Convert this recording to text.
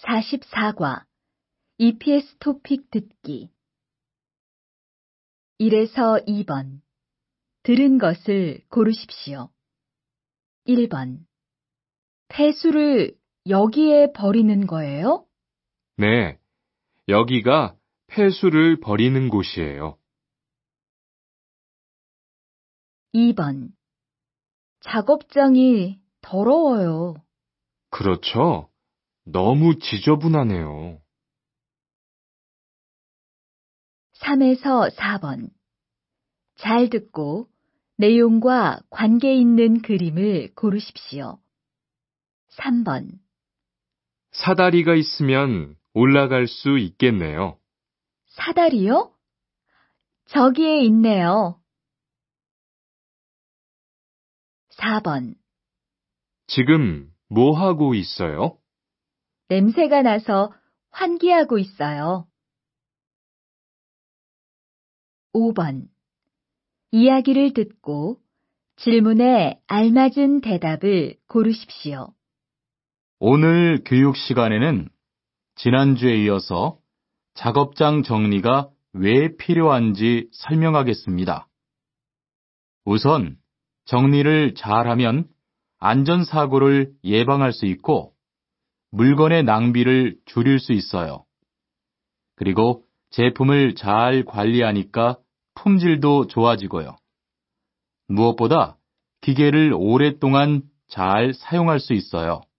44과 EPS 토픽 듣기 1에서 2번 들은 것을 고르십시오. 1번 폐수를 여기에 버리는 거예요? 네, 여기가 폐수를 버리는 곳이에요. 2번 작업장이 더러워요. 그렇죠? 너무 지저분하네요. 3에서 4번 잘 듣고 내용과 관계 있는 그림을 고르십시오. 3번 사다리가 있으면 올라갈 수 있겠네요. 사다리요? 저기에 있네요. 4번 지금 뭐 하고 있어요? 냄새가 나서 환기하고 있어요. 5번 이야기를 듣고 질문에 알맞은 대답을 고르십시오. 오늘 교육 시간에는 지난주에 이어서 작업장 정리가 왜 필요한지 설명하겠습니다. 우선 정리를 잘하면 안전사고를 예방할 수 있고 물건의 낭비를 줄일 수 있어요. 그리고 제품을 잘 관리하니까 품질도 좋아지고요. 무엇보다 기계를 오랫동안 잘 사용할 수 있어요.